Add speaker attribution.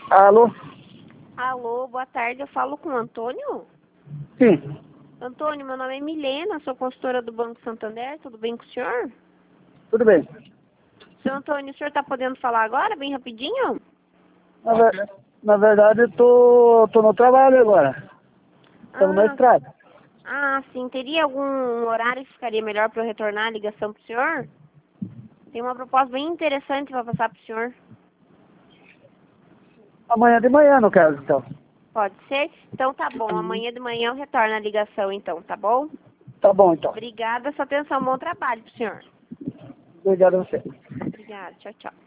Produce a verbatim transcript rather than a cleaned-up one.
Speaker 1: Alô?
Speaker 2: Alô, boa tarde, eu falo com o Antônio?
Speaker 1: Sim,
Speaker 2: Antônio, meu nome é Milena, sou consultora do Banco Santander, tudo bem com o senhor?
Speaker 1: tudo bem.
Speaker 2: Seu Antônio, o senhor está podendo falar agora, bem rapidinho?
Speaker 1: Na, ver- na verdade, eu tô, tô no trabalho agora. Estamos na
Speaker 2: Ah,
Speaker 1: estrada.
Speaker 2: ah, sim, teria algum horário que ficaria melhor para eu retornar a ligação para o senhor? Tem uma proposta bem interessante para passar para o senhor.
Speaker 1: Amanhã de manhã, no caso, então.
Speaker 2: Pode ser? Então tá bom, amanhã de manhã eu retorno a ligação então, tá bom?
Speaker 1: Tá bom, então.
Speaker 2: Obrigada, sua atenção, bom trabalho pro senhor.
Speaker 1: Obrigado a você.
Speaker 2: Obrigada, tchau, tchau.